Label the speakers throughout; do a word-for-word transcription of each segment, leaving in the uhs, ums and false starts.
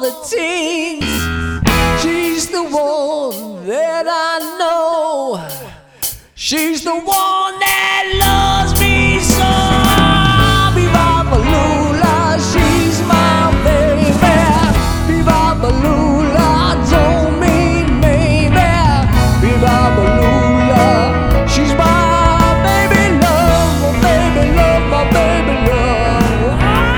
Speaker 1: the teens. She's the one that I know. She's the one that loves me so. Viva Balula, she's my baby. Viva Balula, don't mean maybe. Viva Balula, she's my baby love, my baby love, my baby love.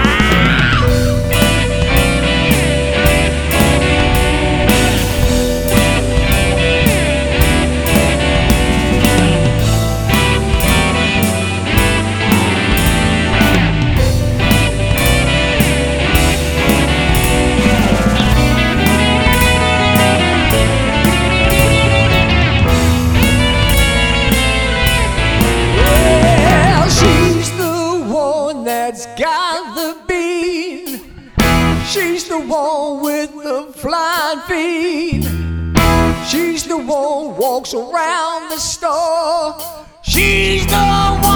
Speaker 1: That's got the beat. She's the one with the flying feet. She's the one walks around the store. She's the one